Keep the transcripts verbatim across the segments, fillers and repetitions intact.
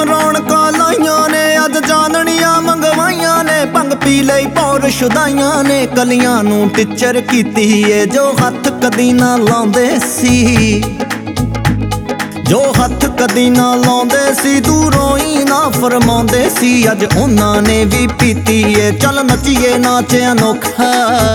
ਰੌਣਕਾਂ ਲਾਈਆਂ ਨੇ ਅੱਜ ਚਾਨਣੀਆਂ ਮੰਗਵਾਈਆਂ ਨੇ ਭੰਗ ਪੀ ਲਈ ਪੌਰ ਸ਼ੁਦਾਈਆਂ ਨੇ ਕਲੀਆਂ ਨੂੰ ਟਿੱਚਰ ਕੀਤੀ ਏ ਜੋ ਹੱਥ ਕਦੀ ਨਾ ਲਾਉਂਦੇ ਸੀ ਜੋ ਹੱਥ ਕਦੀ ਨਾ ਲਾਉਂਦੇ ਸੀ ਦੂਰੋਂ ਹੀ ਨਾ ਫਰਮਾਉਂਦੇ ਸੀ ਅੱਜ ਉਹਨਾਂ ਨੇ ਵੀ ਪੀਤੀ ਏ ਚੱਲ ਨੱਚੀਏ ਨਾਚ ਅਨੋਖਾ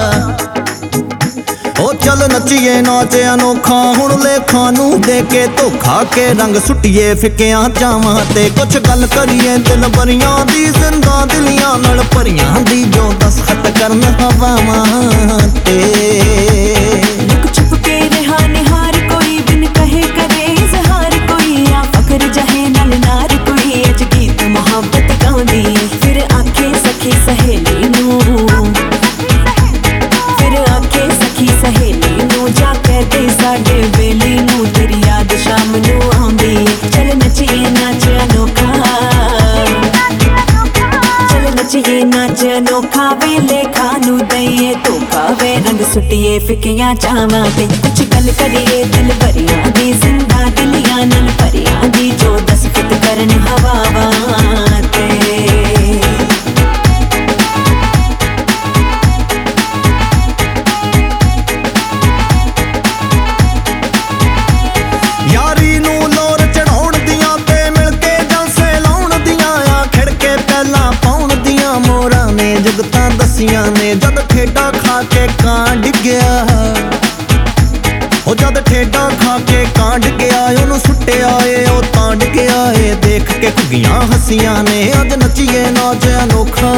ਉਹ ਚੱਲ ਨੱਚੀਏ ਨਾਚ ਅਨੋਖਾ ਹੁਣ ਲੇਖਾਂ ਨੂੰ ਦੇ ਕੇ ਧੋਖਾ ਕੇ ਰੰਗ ਸੁੱਟੀਏ ਫਿੱਕਿਆਂ ਚਾਵਾਂ ਤੇ ਕੁਛ ਗੱਲ ਕਰੀਏ ਦਿਲ ਬਰੀਆਂ ਦੀ ਜ਼ਿੰਦਾ ਦਿਲੀਆਂ ਨਾਲ ਭਰੀਆਂ ਦੀ ਜੋ ਦਸਖਤ ਕਰਨ ਹਵਾਵਾਂ ਤੇ ਲੁਕ ਛੁਪ ਕੇ ਰਿਹਾ ਨਿਹਾਰ ਕੋਈ ਬਿਨ ਕਹੇ ਕਰੇ ਇਜ਼ਹਾਰ ਕੋਈ ਆ ਫਕਰ ਜਹੇ ਨਾਲ ਨਾਰ ਕੋਈ ਅੱਜ ਗੀਤ ਮੁਹੱਬਤ ਗਾਉਂਦੀ ਫਿਰ ਆਖੇ ਸਖੀ ਸਹੇਲੀ ਨੂੰ ਸਹੇਲੀ ਨੂੰ ਜਾ ਕੇ ਤੇ ਸਾਡੇ ਵੇਲੀ ਨੂੰ ਤੇਰੀ ਯਾਦ ਸ਼ਾਮ ਨੂੰ ਆਉਂਦੀ ਚੱਲ ਨੱਚੀਏ ਨਾਚ ਅਨੋਖਾ ਚੱਲ ਨੱਚੀਏ ਨਾਚ ਅਨੋਖਾ ਵੇਲੇ ਖਾਨੂੰ ਦਈਏ ਧੋਖਾ ਵੇ ਰੰਗ ਸੁੱਟੀਏ ਫਿੱਕੀਆਂ ਚਾਵਾਂ ਤੇ ਕੁਛ ਗੱਲ ਕਰੀਏ ਦਿਲ ਭਰੀਆਂ ਦੀ ਜ਼ਿੰਦਾ ਦਿਲੀਆਂ ਨਾਲ ਭਰੀਆਂ ਦੀ ਜੋ ਦਸਖਤ ਕਰਨ ਹਵਾਵਾਂ ਤੇ ਜੁਗਤਾਂ ਦਸੀਆਂ ਨੇ ਜਦ ਠੇਡਾ ਖਾ ਕੇ ਕਾਂ ਡਿੱਗਿਆ ਉਹ ਜਦ ਠੇਡਾ ਖਾ ਕੇ ਕਾਂ ਡਿੱਗਿਆ ਉਹਨੂੰ ਸੁੱਟਿਆ ਏ ਉਹ ਤਾਂ ਡਿੱਗਿਆ ਏ ਦੇਖ ਕੇ ਘੁੱਗੀਆਂ ਹੱਸੀਆਂ ਨੇ ਅੱਜ ਨੱਚੀਏ ਨਾਚ ਅਨੋਖਾ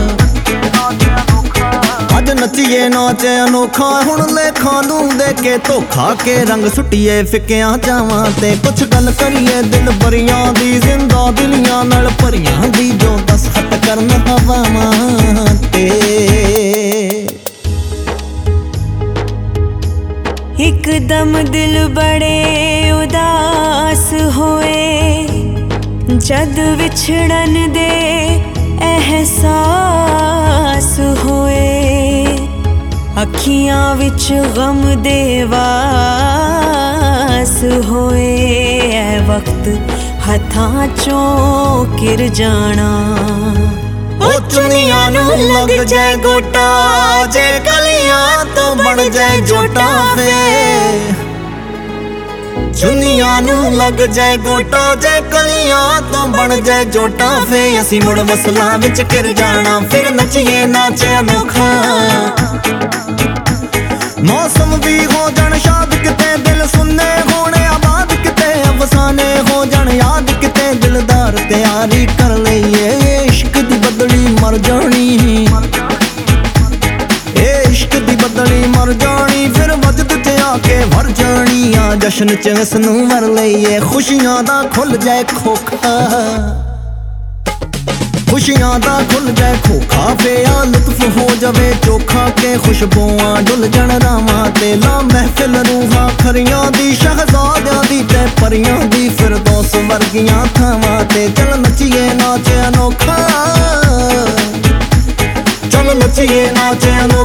ਅੱਜ ਨੱਚੀਏ ਨਾਚ ਅਨੋਖਾ ਹੁਣ ਲੇਖਾਂ ਨੂੰ ਦੇ ਕੇ ਧੋਖਾ ਕੇ ਰੰਗ ਸੁੱਟੀਏ ਫਿੱਕਿਆਂ ਚਾਵਾਂ ਤੇ ਕੁਛ ਗੱਲ ਕਰੀਏ ਦਿਲ ਬਰੀਆਂ ਦੀ ਜ਼ਿੰਦਾ ਦਿਲੀਆਂ ਨਾਲ ਭਰੀਆਂ ਦੀ ਜੋ ਦਸਖਤ ਕਰਨ ਹਵਾਵਾਂ ਤੇ ਇੱਕਦਮ ਦਿਲ ਬੜੇ ਉਦਾਸ ਹੋਏ ਜਦ ਵਿਛੜਨ ਦੇ ਅਹਿਸਾਸ ਹੋਏ ਅੱਖੀਆਂ ਵਿੱਚ ਗਮ ਦੇ ਵਾਸ ਹੋਏ ਐ ਵਕਤ ਹੱਥਾਂ ਚੋਂ ਕਿਰ ਜਾਣਾ ਉਹ ਚੁੰਨੀਆਂ ਨੂੰ ਲੱਗ ਜਾਏ ਗੋਟਾ ਜੇ ਕਲੀਆਂ ਤੋਂ ਬਣ ਜਾਏ ਜੋਟਾ ਫੇ ਚੁੰਨੀਆਂ ਨੂੰ ਲੱਗ ਜਾਏ ਗੋਟਾ ਜੇ ਕਲੀਆਂ ਤੋਂ ਬਣ ਜਾਏ ਜੋਟਾ ਫੇ ਅਸੀਂ ਮੁੜ ਮਸਲਾਂ ਵਿੱਚ ਘਿਰ ਜਾਣਾ ਫਿਰ ਨੱਚੀਏ ਨਾਚ ਅਨੋਖਾ ਮੌਸਮ ਵੀ ਹੋ ਜਾਣ ਸ਼ਾਦ ਕਿਤੇ ਦਿਲ ਸੁੰਨੇ ਹੋਣ ਆਬਾਦ ਕਿਤੇ ਅਫਸਾਨੇ ਹੋ ਜਾਣ ਯਾਦ ਕਿਤੇ ਦਿਲਦਾਰ ਤਿਆਰੀ ਕਰ ਲਈਏ ਇਸ਼ਕ ਦੀ ਬਦਲੀ ਮਰ ਜਾਣੀ ਇਹ ਇਸ਼ਕ ਦੀ ਬਦਲੀ ਮਰ ਜਾਣੀ ਫਿਰ ਵਜਦ ਚ ਆ ਕੇ ਵਰ ਜਾਣੀ ਆ ਜਸ਼ਨ ਚ ਇਸ ਨੂੰ ਵਰ ਲਈਏ ਖੁਸ਼ੀਆਂ ਦਾ ਖੁੱਲ ਜਾਏ ਖੋਖਾ ਖੁਸ਼ੀਆਂ ਦਾ ਖੁੱਲ ਜਾਏ ਖੋਖਾ ਪਿਆ ਲੁਤਫ ਹੋ ਜਾਵੇ ਚੋਖਾ ਕੇ ਖੁਸ਼ਬੂਆਂ ਡੁੱਲ ਜਾਣ ਰਾਵਾਂ ਤੇ ਲਾ ਮਹਿਫਿਲ ਰੂਹਾਂ ਖਰੀਆਂ ਦੀ ਸ਼ਹਿਜ਼ਾਦਿਆਂ ਦੀ ਤੇ ਪਰੀਆਂ ਦੀ ਫਿਰਦੌਸ ਵਰਗੀਆਂ ਥਾਵਾਂ ਤੇ ਚੱਲ ਨੱਚੀਏ ਨਾਚ ਅਨੋਖਾ ਚੱਲ ਨੱਚੀਏ ਨਾਚ ਅਨੋਖਾ